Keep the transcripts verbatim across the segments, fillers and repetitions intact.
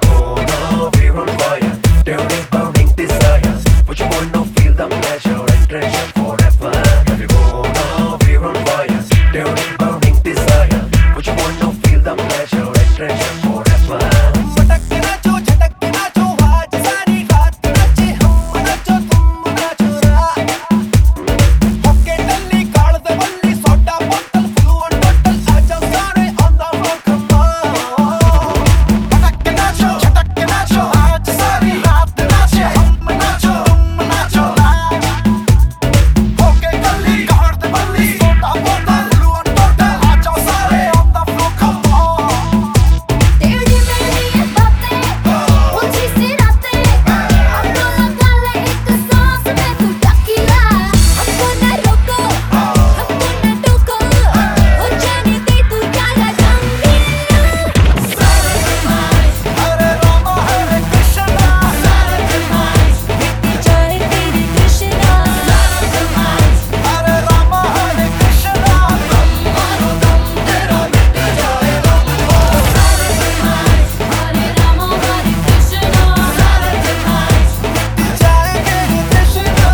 wanna, we're on fire, dirty burning desire. Would you wanna feel the pleasure and treasure forever? We wanna, we're on fire, dirty burning desire. Would you wanna feel the pleasure and treasure forever? पटक के नाचो, झटक के नाचो, आज सारी रात नाचे हम, नाचो तुम नाचो रात। होके टल्ली काढ़ दे बल्ली, सोडा बोतल फ्लूएंट बोतल, आजा सारे on the floor come on। पटक के नाचो, झटक के नाचो, आज सारी रात नाचे हम, नाचो तुम नाचो रात। होके टल्ली काढ़ दे बल्ली, सोडा बोतल फ्लूएंट बोतल, आजा सारे on the floor come on। तेरी मेरी ये बातें ऊंची सी रातें अब तो लगा ले एक सांस में तू टकीला हमको न रोको हमको न टोको हो जाने दे तू ज्यादा गंभीर हरे रामा हरे कृष्णा बीती जाए तेरी कृष्णा हरे रामा हरे कृष्णा मारो दम तेरा मिट जाए गम हरे राम हरे कृष्णा जाएंगे कृष्णा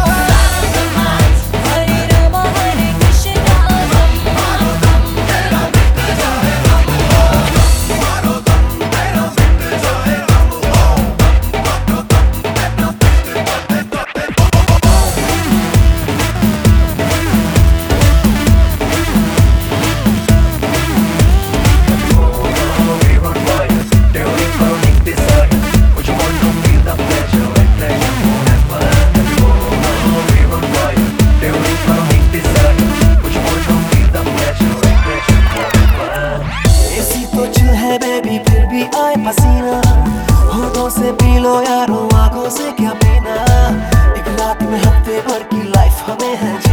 हरे राम हरे कृष्णा मारो दम तेरा मिट जाए मारो दम तेरा मिट जाए We're on fire, dirty burning desire. Would you wanna feel the pleasure and treasure forever? We're on fire, dirty burning desire. Would you wanna feel the pleasure and treasure forever? AC तो chill है baby फिर भी आए पसीना होठों से P low यारो आंखों से क्या पीना एक रात में हफ्ते भर की लाइफ हमें है